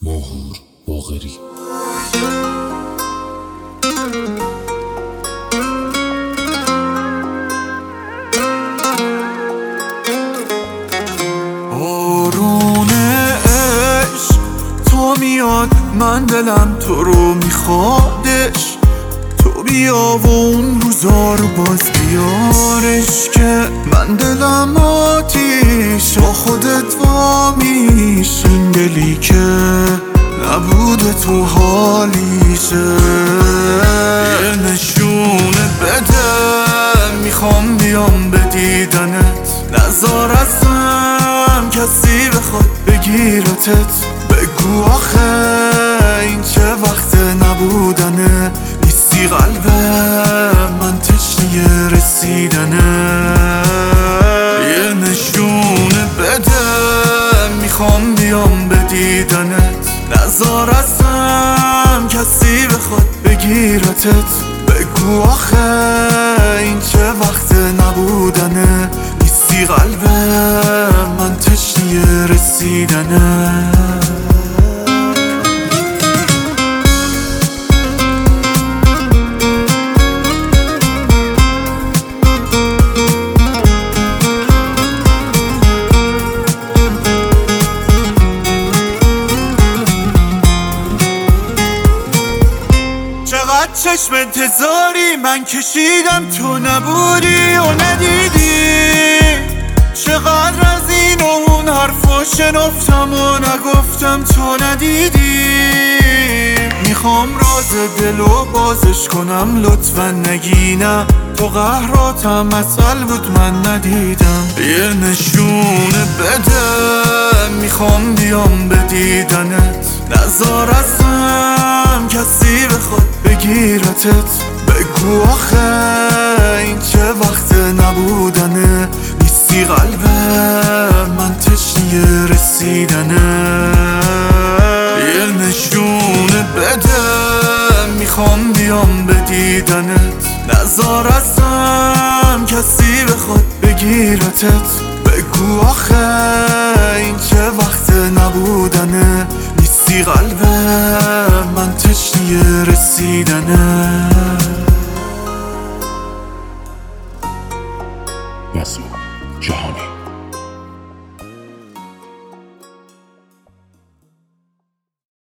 ماهور باقری. بارون عشق تو میاد، من دلم تو رو میخوادش. تو بیا و اون روزا رو باز بیارش، که من دلم آتیش با خودت وامیش. این دلی که نبوده تو حالیشه، یه نشونه بده، میخوام بیام به دیدنت. نذار ازم کسی بخواد بگیرتت. بگو آخه این چه وقت نبودنه، نیستی قلب من تشنه رسیدنه. یه نشونه بده، میخوام بیام به دیدنت. نذار ازم کسی بخواد بگیرتت. بگو آخه این چه وقت نبودنه، نیستی قلب من تشنه رسیدنه. چقدر چشم انتظاری من کشیدم، تو نبودی و ندیدی. چقدر از این و اون حرفا شنفتم و نگفتم، تو ندیدی. میخوام راز دلو بازش کنم، لطفا نگینم. تو قهراتم اصل بود من ندیدم. یه نشونه بده، میخوام بیام به دیدنت. نذار ازم کسی بخواد بگیرتت. بگو آخه این چه وقت نبودنه، نیستی قلب من تشنه رسیدنه. یه نشونه بده، میخوام بیام به دیدنت. نذار ازم کسی بخواد بگیرتت. بگو آخه این چه وقت نبودنه، نیستی قلب من تشنه رسیدنه.